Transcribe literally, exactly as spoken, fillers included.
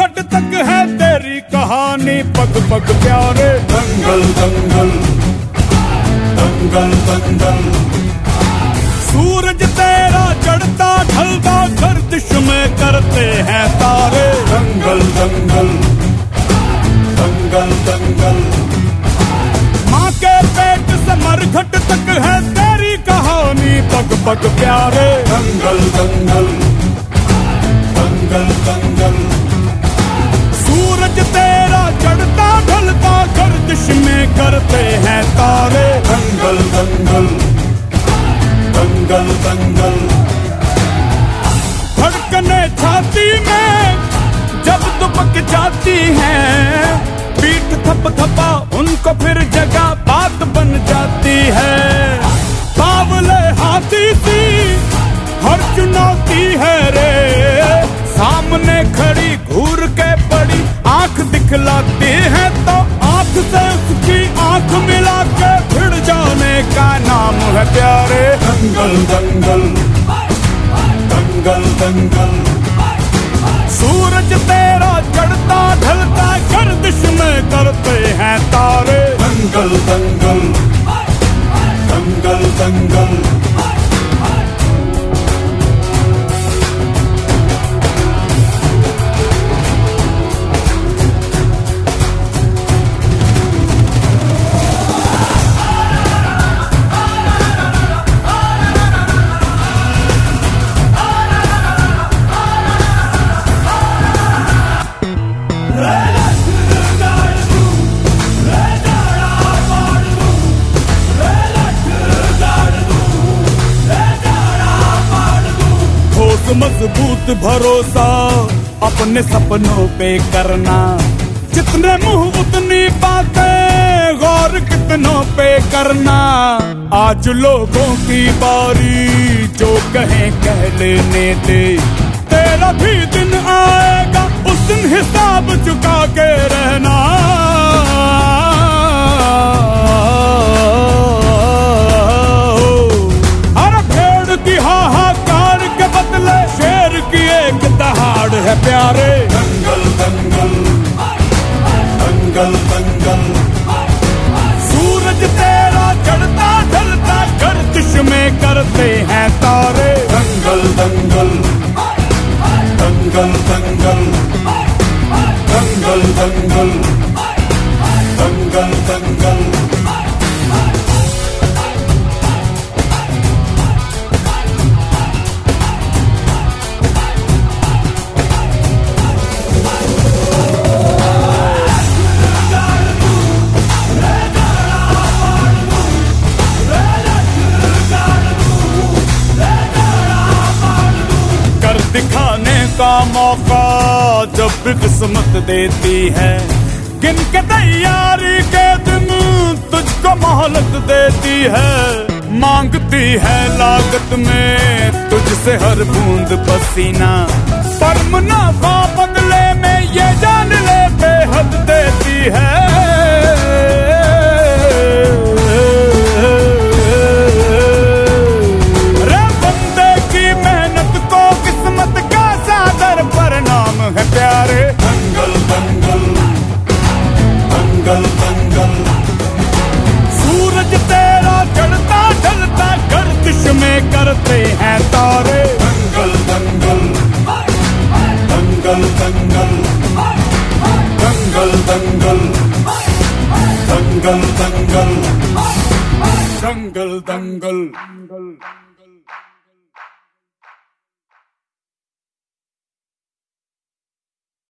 घट तक है तेरी कहानी, पग पग प्यारे। दंगल दंगल दंगल दंगल, सूरज तेरा चढ़ता ढलता गर्दिश में करते हैं तारे। दंगल दंगल दंगल दंगल, माँ के पेट से मरघट तक है तेरी कहानी, पग पग प्यारे। दंगल दंगल दंगल दंगल, सूरज तेरा चढ़ता ढलता गर्दिश में करते हैं तारे। दंगल दंगल दंगल दंगल, धड़कने छाती में जब दुबक जाती हैं, पीठ थप थपा उनको फिर जगह बात बन जाती है। बावले हाथी सी हर चुनौती है रे, सामने खड़ी घूर के बड़ी आंख दिखलाती है, तो आंख से उसकी आंख मिला के भिड़ जाने का नाम है प्यारे। दंगल दंगल दंगल दंगल, सूरज तेरा चढ़ता ढलता गर्दिश में करते हैं तारे। दंगल दंगल दंगल दंगल, मजबूत भरोसा अपने सपनों पे करना, जितने मुंह उतनी बातें, गौर कितनों पे करना। आज लोगों की बारी जो कहें कह लेने दे, तेरा भी दिन आएगा उस दिन हिसाब चुका के रहना। अरे भेड़ की हाहाकार के बदले शेर की एक दहाड़ है प्यारे। दंगल दंगल दंगल दंगल, सूरज तेरा चढ़ता ढलता गर्दिश में करते हैं तारे। दंगल दंगल दंगल दंगल दंगल दंगल दंगल दंगल, दिखाने का मौका जब भी किस्मत देती है, गिन के तैयारी के दिन तुझको मोहलत देती है। मांगती है लागत में तुझसे हर बूंद पसीना, पर मुनाफा बदले में ये जान ले बेहद देती है। है प्यारे। दंगल दंगल दंगल दंगल, सूरज तेरा चढ़ता ढलता गर्दिश में करते हैं तारे। दंगल दंगल दंगल दंगल दंगल दंगल दंगल दंगल दंगल दंगल।